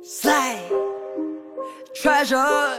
Slay Treasure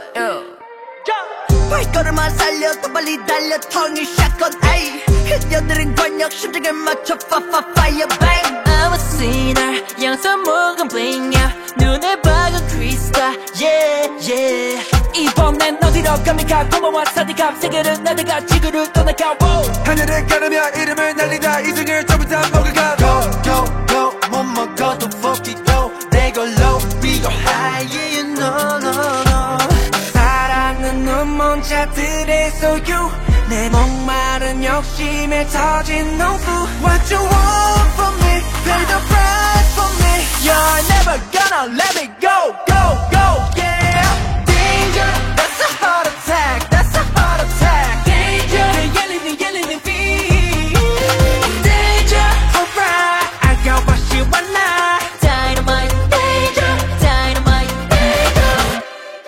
발걸음만 살려 더 빨리 달려 텅이 샷건 에이 그녀들은 권력 심장을 맞춰 fire bang I'm a sinner 양손 묵은 bling yeah 눈에 박은 crystal yeah yeah 이번엔 어디로 갑니까 고마워 사디감 세계를 날다가 지구를 떠나가 wow. 하늘을 가르며 이름을 날리다 이승을 전부 다 먹어가 Go go go 못 먹어도 fuck it go 내 걸로 we go high yeah you know no no 사랑은 눈먼자들의 소유 내 목마른 욕심에 터진 농부 What you want from me pay the price for me You're never gonna let me go go go yeah Danger That's a heart attack That's a heart attack Danger 내 열리는 feet Danger Alright I got what you want now Dynamite danger Dynamite danger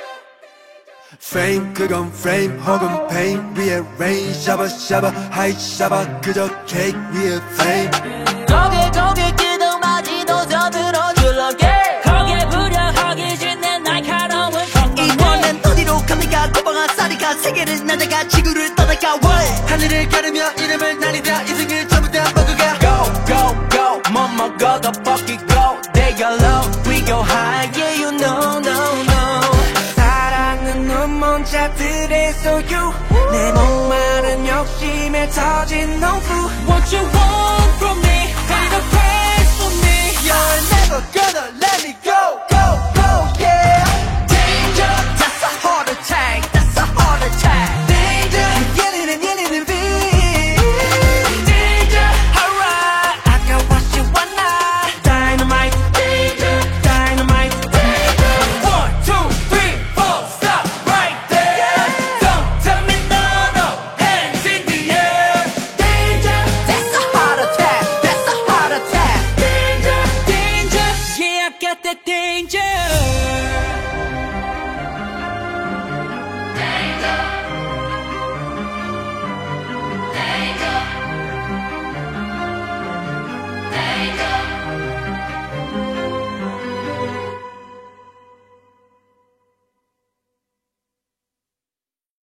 Fame 그건 frame 혹은 pain 위에 rain 샤바 샤바 하이 샤바 그저 cake 위에 flame 고개 끄덕마지 노져들어 줄러게 거기에 부려하기 전에 날카로운 이번엔 어디로 갑니까 고방한 쌀이가 세계를 날다가 지구를 떠나가 What 하늘을 가르며 이름을 날리다 이승을 전부 다 먹어가 Go go go 못 먹어도 fuck it go 내 걸로 we go high yeah you know no no 사랑은 눈먼자들의 소유 내 목마른 욕심에 터진 농부 What you want